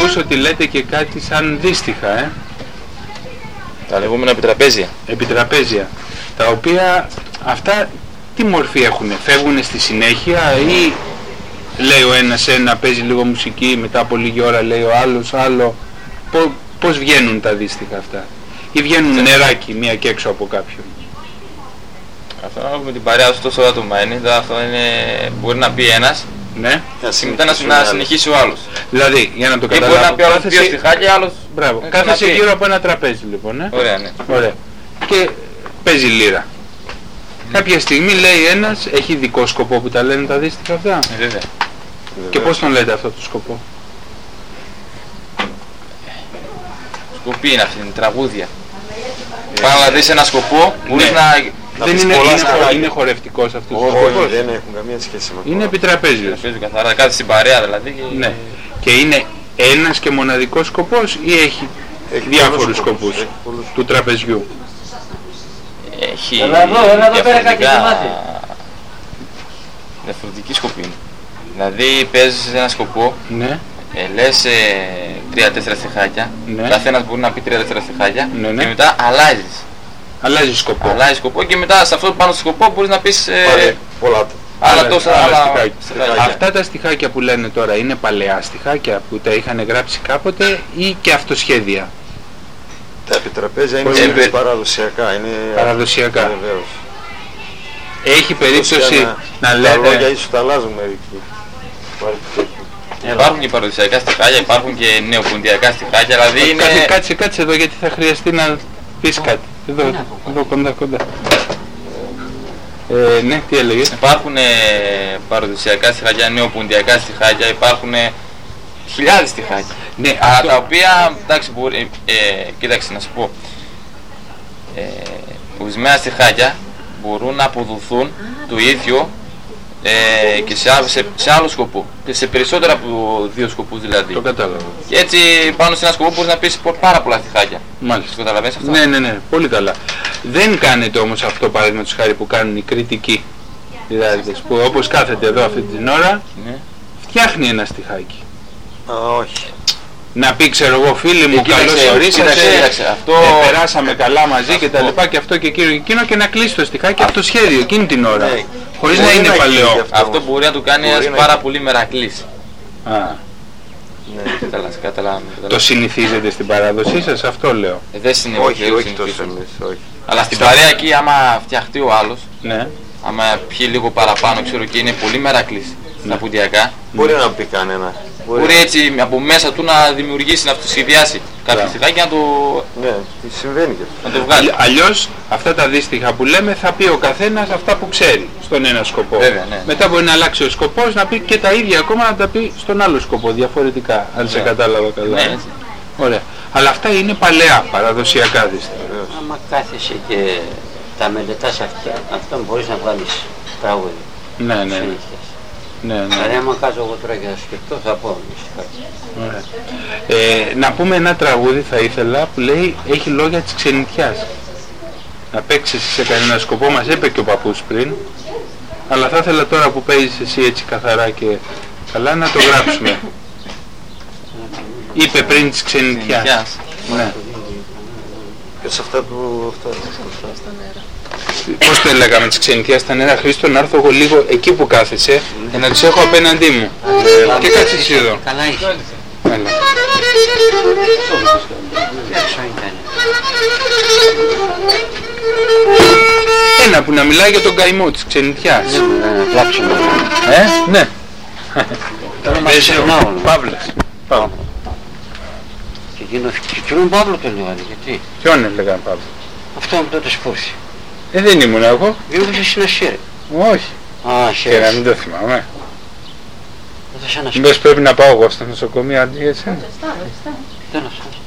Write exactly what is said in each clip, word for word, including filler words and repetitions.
ακούσει ότι λέτε και κάτι σαν δύστιχα, ε. Τα λεγόμενα επιτραπέζια. Επιτραπέζια. Τα οποία αυτά τι μορφή έχουνε, φεύγουνε στη συνέχεια ή λέει ο ένας ένα, παίζει λίγο μουσική, μετά από λίγη ώρα λέει ο άλλος άλλο. Πώς, πώς βγαίνουν τα δύστιχα αυτά? Ή βγαίνουν νεράκι μία και έξω από κάποιον? Αυτό με την παρέα σου τόσο άτομα είναι, αυτό είναι, μπορεί να πει ένας, ναι, και μετά να, να συνεχίσει ο άλλος. Δηλαδή, για να το καταλάβω, ή μπορεί να πει άλλος δύο στιχάκια, άλλος... Μπράβο, κάθεσαι γύρω από ένα τραπέζι λοιπόν, ε. Ωραία, ναι. Ωραία. Και παίζει λύρα. Mm. Κάποια στιγμή λέει ένας, έχει ειδικό σκοπό που τα λένε τα δύστιχα αυτά. Ε, βέβαια. Και πώς τον λέτε αυτό το σκοπό? Σκοπή είναι αυτή, είναι τραγούδια. Πάνω να δεις ένα σκοπό, μπορείς να... Δεν είναι, είναι, χω, είναι χορευτικός αυτός ο σκοπός. Δεν έχουν καμία σχέση με αυτό. Είναι επιτραπέζιος. Καθαρά, κάτι στην παρέα δηλαδή. Και... Ναι. Και είναι ένας και μοναδικός σκοπός ή έχει, έχει διάφορους σκοπούς, σκοπούς έχει του τραπεζιού? Έχει έλα εδώ, έλα εδώ πέρα κάτι διαφορετική σκοπή. Δηλαδή παίζεις ένα σκοπό, ναι. ε, λες ε, τρία-τέσσερα στιχάκια, ναι. καθένας μπορεί να πει τρία-τέσσερα στιχάκια, ναι, ναι. και μετά αλλάζεις. Αλλάζει σκοπό. Αλλάζει σκοπό και μετά σε αυτό πάνω στο σκοπό μπορείς να πεις ε, πολλά άλλα τόσα άλλα στιχάκια. Αυτά τα στιχάκια που λένε τώρα είναι παλαιά στιχάκια που τα είχαν γράψει κάποτε ή και αυτοσχέδια? Τα επιτραπέζια είναι ε, παραδοσιακά. Είναι παραδοσιακά. Βεβαίως. Έχει περίπτωση να, να λέτε... Τα λόγια ίσως τα αλλάζουν μερικοί. Υπάρχουν και παραδοσιακά στιχάκια, υπάρχουν και νεοποντιακά στιχάκια, δηλαδή είναι... Κάτσε, κάτσε, κάτσε εδώ γιατί θα χρειαστεί να πεις κάτι. Εδώ, εδώ, εδώ κοντά, κοντά. Ε, ναι, τι έλεγες? Υπάρχουν ε, παραδοσιακά στιχάκια, νεοποντιακά στιχάκια, υπάρχουν ε, χιλιάδες στιχάκια. Ναι, α, αυτό... τα οποία, εντάξει, μπορεί, ε, ε, κοίταξε να σου πω, ε, ορισμένα στιχάκια μπορούν να αποδοθούν το ίδιο ε, και σε άλλο, σε, σε άλλο σκοπό και σε περισσότερα από δύο σκοπούς δηλαδή. Το κατάλαβα. Και έτσι πάνω σε ένα σκοπό μπορείς να πεις πάρα πολλά στιχάκια. Μάλιστα. Το καταλαβαίνεις αυτό? Ναι, ναι, ναι, πολύ καλά. Δεν κάνετε όμως αυτό παραδείγματος χάρη που κάνουν οι κριτικοί διδάκτες, που όπως κάθεται εδώ αυτή την ώρα, ναι, φτιάχνει ένα στιχάκι. Α, όχι. Να πει, ξέρω εγώ, φίλοι μου, καλώς ορίσατε, αυτό... ε, περάσαμε καλά μαζί αυτό. Και τα λοιπά και αυτό και εκείνο και εκείνο, και να κλείσει το στιχάκι από το σχέδιο εκείνη την ώρα, ναι, χωρίς να είναι παλαιό. Αυτό, αυτό μπορεί να του κάνει ένας πάρα πολύ μερακλής. Α. Ναι, καταλάβαμε. Το συνηθίζετε στην παράδοσή σας, αυτό λέω? Ε, δεν συνηθίζεται. Όχι, όχι τόσο εμείς, όχι. Αλλά στην παρέα εκεί, άμα φτιαχτεί ο άλλος, ναι, άμα πιει λίγο παραπάνω, ξέρω, και είναι πολύ μερακλής στα πουντιακά, μπορεί να πει κανένα. Μπορεί, μπορεί έτσι από μέσα του να δημιουργήσει, να αυτοσχεδιάσει κάποιο στιχάκι, να το... Ναι, συμβαίνει και να το βγάλει. Αλλιώς αυτά τα δύστιχα που λέμε θα πει ο καθένας αυτά που ξέρει στον ένα σκοπό. Βέβαια, ναι. Μετά μπορεί να αλλάξει ο σκοπός, να πει και τα ίδια ακόμα, να τα πει στον άλλο σκοπό διαφορετικά, αν ναι, σε κατάλαβα καλά. Ναι, έτσι. Ωραία. Αλλά αυτά είναι παλαιά, παραδοσιακά δύστιχα. Άμα κάθεσαι και τα μελετάς αυτά, αυτό μπορείς να βγάλεις τραγούδι. Ναι, ναι, ναι. Ναι, ναι. Δηλαδή άμα κάτσω εγώ τώρα και να σκεφτώ θα πω Ωραία. Ε, να πούμε ένα τραγούδι θα ήθελα που λέει έχει λόγια της ξενιτιάς. Να παίξεις σε κανένα σκοπό, μας είπε και ο παππούς πριν, αλλά θα ήθελα τώρα που παίζεις εσύ έτσι καθαρά και καλά να το γράψουμε. Είπε πριν της ξενιτιάς. Ναι. Και σε αυτά που... Πώς το έλεγαμε της ξενιτιάς στα νερά, Χρήστο, να έρθω εγώ λίγο εκεί που κάθεσαι και να τις έχω απέναντί μου. Ε, και κάτσε εσύ εδώ. Καλά είσαι. Έλα. Ένα που να μιλάει για τον καημό της ξενιτιάς. Ε, ναι. Παύλος. Και εκείνον Παύλο τον λέγανε, γιατί? Ποιον έλεγαν Παύλο? Αυτό με τότε σπούση. Ε, δεν ήμουν εγώ. Ήμουν εσύ να σέρε. Όχι. Α, και να μην το θυμάμαι. Μήπως Μπες πρέπει να πάω εγώ στο νοσοκομείο αντί για εσένα. Δεν ασχολεί.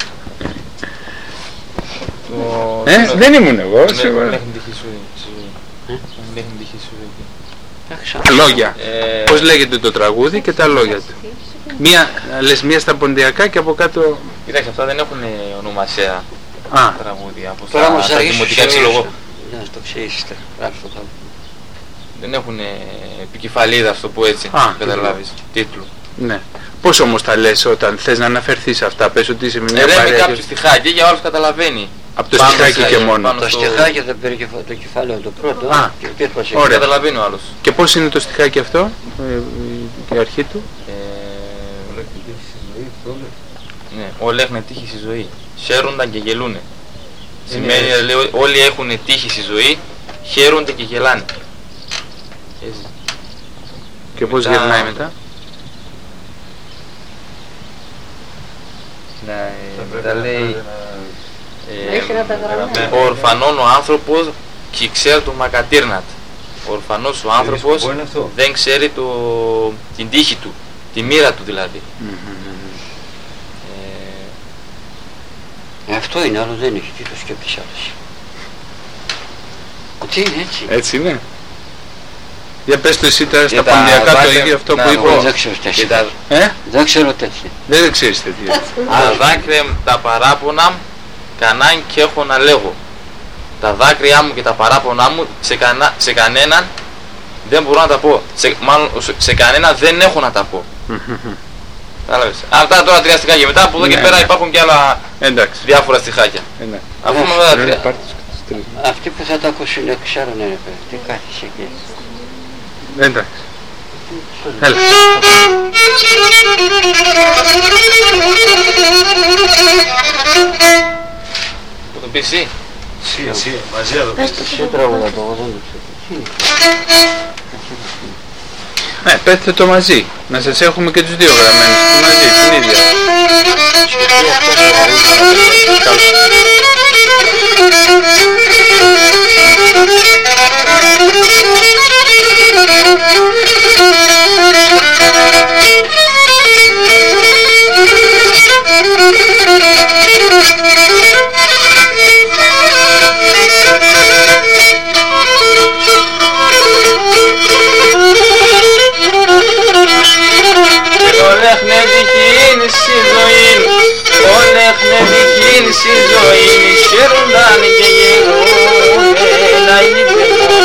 Ε, δεν ήμουν εγώ, σίγουρα. Δεν έχουν τυχή σου. Δεν έχουν τυχή σου. Τα λόγια. Πώς λέγεται το τραγούδι και τα λόγια του. Μία, λες μία στα ποντιακά και από κάτω... Κοίταξε, αυτά δεν έχουν ονομασία τραγούδια. Τώρα όμως στα δημοτικά ξυλογό. Για να το ξέρεις, γράψω το κάτω. Δεν έχουν επικεφαλίδα, ας το πω έτσι, καταλάβεις, τίτλο. Ναι. Πώς όμως τα λες όταν θες να αναφερθείς σε αυτά, πες ότι είσαι με μια παρέα. Λέμε κάποιο στιχάκι για όλους καταλαβαίνει. Από το στιχάκι και μόνο. Το στιχάκι το, περικεφα... το κεφάλαιο το πρώτο. Α, και και ωραία. Καταλαβαίνει ο άλλος. Και πώς είναι το στιχάκι αυτό, και η αρχή του? Ε, ναι, όλοι έχουν τύχη στη ζωή. Χαίρονταν και γελούνε. Σημαίνει λέει, όλοι έχουν τύχη στη ζωή, χαίρονται και γελάνε. Έτσι. Και πώς μετά... γυρνάει μετά? Ναι, μετά λέει ε, ο ορφανόν ο άνθρωπος και ξέρει το μακατήρνατ. Ο ορφανός ο άνθρωπος δεν ξέρει το, την τύχη του, τη μοίρα του δηλαδή. Ε, αυτό είναι, άλλο δεν έχει, τι το σκέπτης άλλος. Τι είναι έτσι. Έτσι είναι. Για πες το εσύ τώρα στα πονδιακά το ίδιο αυτό που είπα. Δεν ξέρω τέτοια. Ε? Δεν ξέρω τέτοια. Δεν, δεν ξέρεις τέτοια. Τα δάκρυα τα παράπονα κανάν και έχω να λέγω. Τα δάκρυά μου και τα παράπονά μου σε, κανα, σε κανέναν δεν μπορώ να τα πω. Σε, μάλλον σε κανέναν δεν έχω να τα πω. Αυτά τώρα τρία στιχάκια. Μετά από εδώ και πέρα υπάρχουν και άλλα διάφορα στιχάκια. Αφού με δάκρυα. Αυτοί που θα τα ακούσουν ξέρουν ρε παιδί, τι κάθισε εκεί. Εντάξει. Έλα. Που το πεις εσύ. Εσύ, εσύ, μαζί εδώ. Εσύ τραγουδά το, εγώ δεν το ξέρω. Ναι, πέστε το μαζί. Να σας έχουμε και τους δύο γραμμένους. Μαζί, την ίδια. Στη ζωή χαίρονταν και γελούνε να είναι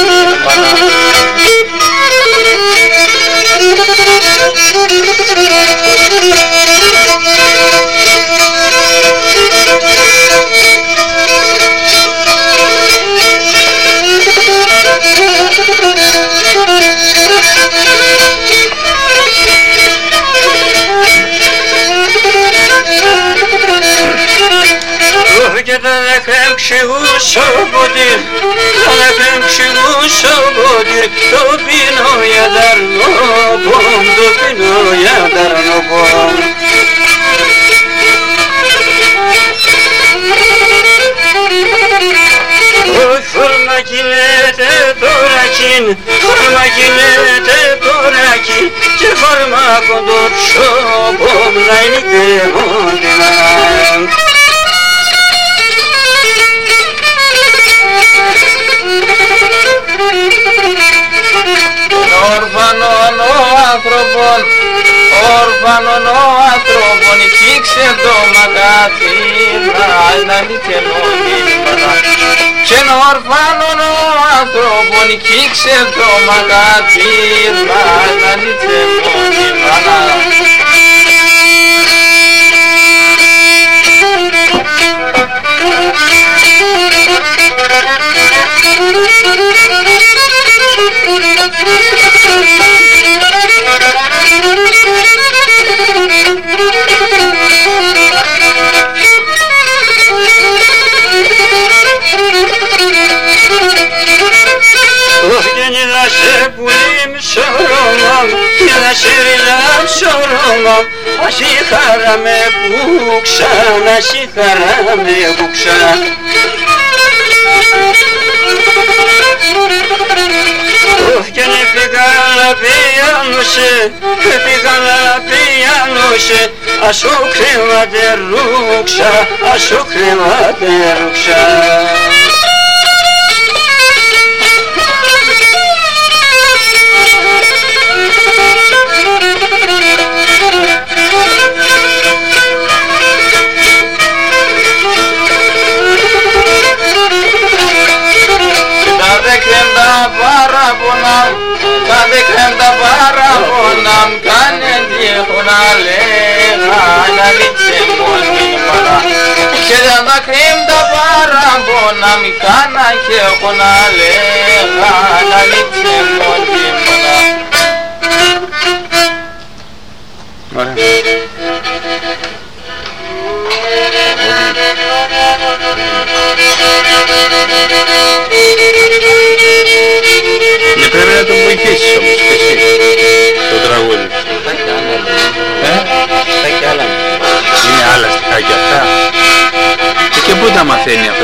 شبودی خلبم شلو شبودی تو بینوی در نبوم تو بینوی در نبوم Hırmakilete durakin, hırmakilete durakin Ki hırmak olur şubum neylikte ondinam Ορφανόν ο άνθρωπον, όρφανον ο άνθρωπον Κήξε το μακαθήνα, να λιτενόδημα Και ορφανόν ο άνθρωπον Κήξε το μακαθήνα, να λιτενόδημα Ασύχαρα με μπούξα, ασύχαρα με μπούξα Και αν πήγα να πιάνωσε, πήγα να πιάνωσε Ασού κρέματε ρούξα, ασού κρέματε ρούξα παράπονam, κάνε τι έχω να λέω Αχήμ τα παραμπονα μη κάνα και έχω να λέγα να λείψε μόνη μονά. Ωραία. Ναι, πρέπει να τον βοηθήσεις όμως και εσύ το τραγούδι. Ε? Στοιχάκια άλλα. Είναι άλλα στοιχάκια αυτά. Και, και πού τα μαθαίνει αυτά.